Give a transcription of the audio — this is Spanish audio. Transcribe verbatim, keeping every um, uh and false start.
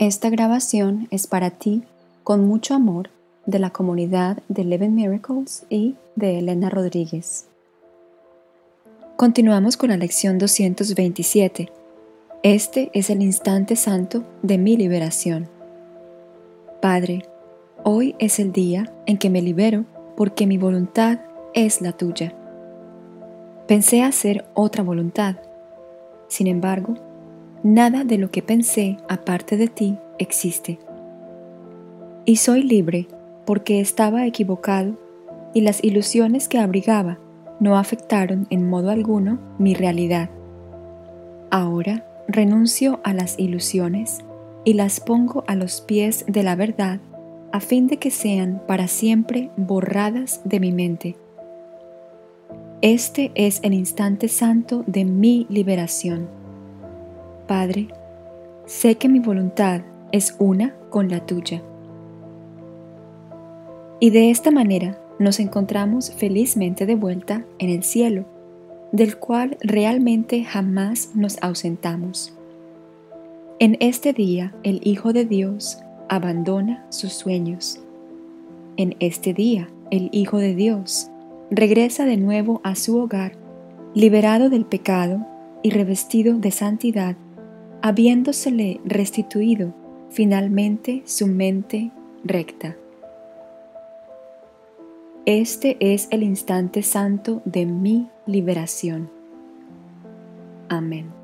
Esta grabación es para ti, con mucho amor, de la comunidad de Eleven Miracles y de Elena Rodríguez. Continuamos con la lección doscientos veintisiete. Este es el instante santo de mi liberación. Padre, hoy es el día en que me libero porque mi voluntad es la tuya. Pensé hacer otra voluntad. Sin embargo, nada de lo que pensé aparte de ti existe. Y soy libre porque estaba equivocado y las ilusiones que abrigaba no afectaron en modo alguno mi realidad. Ahora renuncio a las ilusiones y las pongo a los pies de la verdad a fin de que sean para siempre borradas de mi mente. Este es el instante santo de mi liberación. Padre, sé que mi voluntad es una con la tuya. Y de esta manera nos encontramos felizmente de vuelta en el cielo, del cual realmente jamás nos ausentamos. En este día el Hijo de Dios abandona sus sueños. En este día el Hijo de Dios regresa de nuevo a su hogar, liberado del pecado y revestido de santidad, habiéndosele restituido finalmente su mente recta. Este es el instante santo de mi liberación. Amén.